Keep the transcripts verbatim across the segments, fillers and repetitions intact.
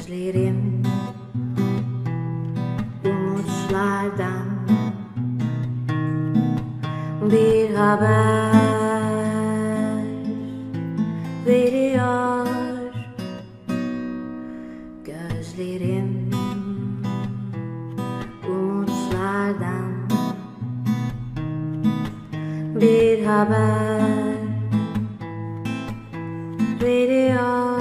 Gözlerin umutlardan bir haber veriyor. Gözlerin umutlardan bir haber veriyor.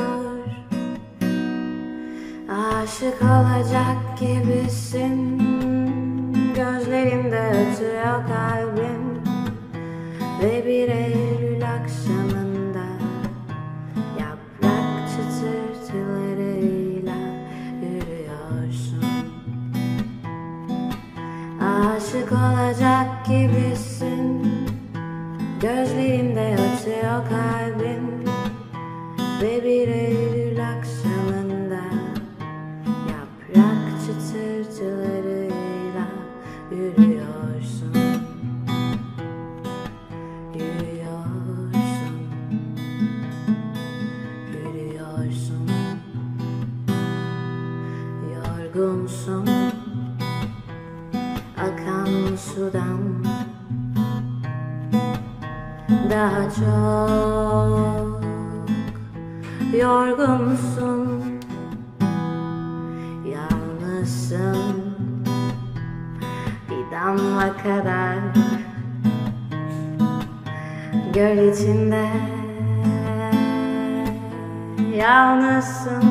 Aşık olacak gibisin, gözlerinde ötüyor kalbin. Ve bir Eylül akşamında yaprak çıtırtılarıyla yürüyorsun. Aşık olacak gibisin, gözlerinde ötüyor kalbin. Ve bir Eylül akşamında yaprak çıtırtılarıyla yürüyorsun. Yürüyorsun, yürüyorsun. Yorgunsun akan sudan daha çok. Yorgunsun, yalnızsın bir damla kadar. Göl içinde yalnızsın,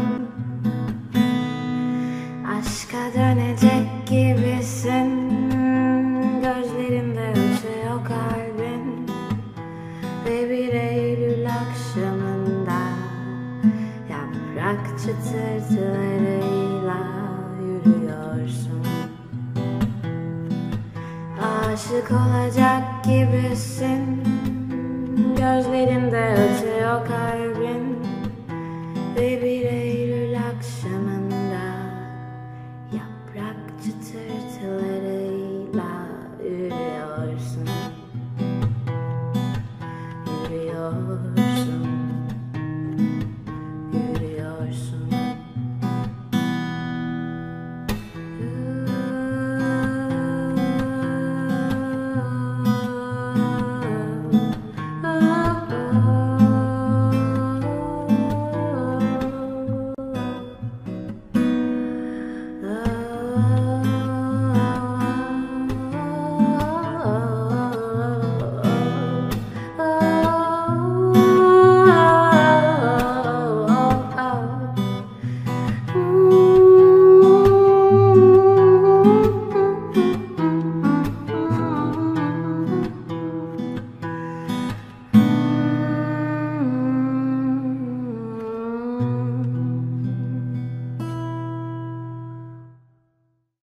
aşka dönecek gibisin. Gözlerinde ötüyor kalbin. Ve bir Eylül akşamında yaprak çıtırtılarıyla yürüyorsun. Aşık olacak gibisin, gözlerinde ötüyor kalbin. Ve bir